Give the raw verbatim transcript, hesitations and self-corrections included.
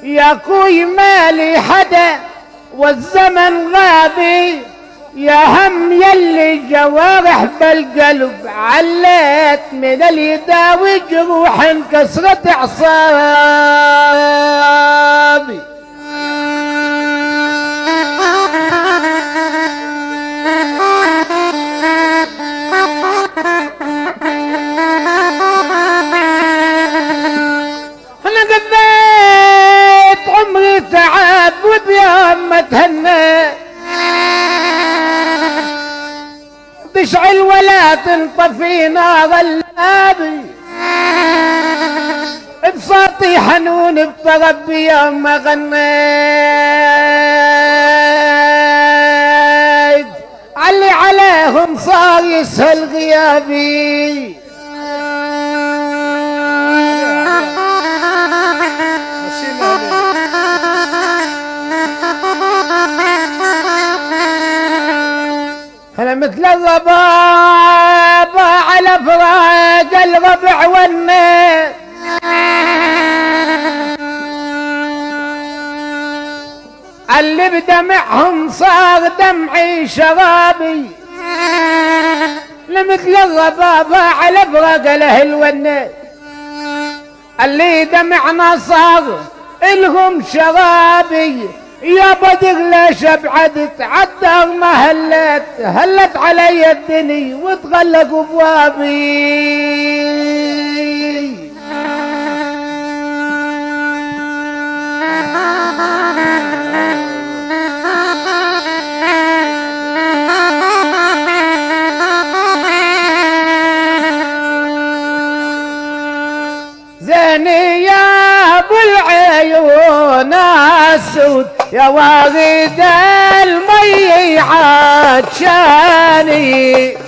يا اخوي مالي حدا والزمن غابي، يا هم يلي جوارح بالقلب عليت من اليداوي جروح انكسرت اعصابي. انا قضيت عمري تعب وبيوم ما تهنى تشعل ولا تنطفي نار اللابي، بصوتي حنون بطرب يوم ما غنيت علي عليهم صار يسهل غيابي. أنا مثل الرباب على فراق الربع والنيل، اللي بدمعهم صار دمعي شرابي، لمثل الرباب على فراق الأهل والنيل، اللي دمعنا صار إلهم شرابي. يا بدر ليش ابعدت عالدار ما هلت، هلت علي الدني وتغلق ابوابي. زيني يا ابو العيون السود يا واغد المي عطشاني،